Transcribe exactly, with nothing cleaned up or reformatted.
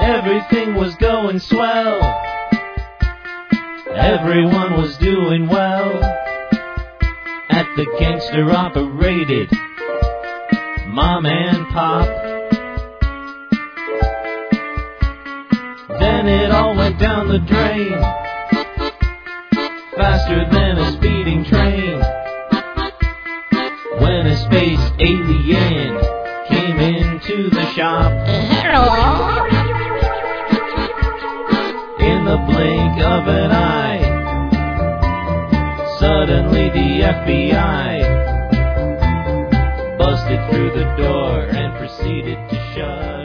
Everything was going swell. Everyone was doing well at the gangster-operated mom and pop. Then it all went down the drain, faster than a speeding train, when a space alien came into the shop. Hello? In the blink of an eye, suddenly the F B I busted through the door and proceeded to shut